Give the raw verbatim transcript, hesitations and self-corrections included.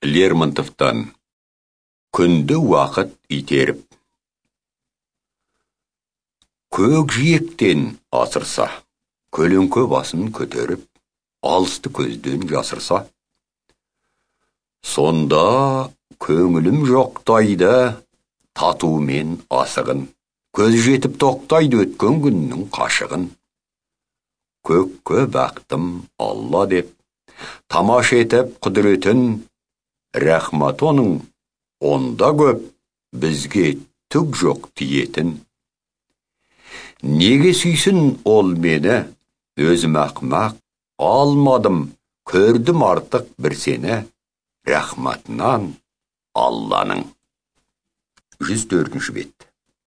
Лермонтовтан. Күнді уақыт итеріп. Көк жиектен асырса, көлеңке басын көтеріп, алысты көзден жасырса. Сонда көңілім жоқтайды, татумен асығын, көз жетіп тоқтайды өткен күннің қашығын. Көкке бақтым Алла деп, тамаш етіп құдіретін, рахмат оның онда көп, бізге түк жоқ тиетін. Неге сүйсін ол мені, өзім ақымақ, алмадым, көрдім артық бір сені, рахматынан Алланың. жүз төртінші бет.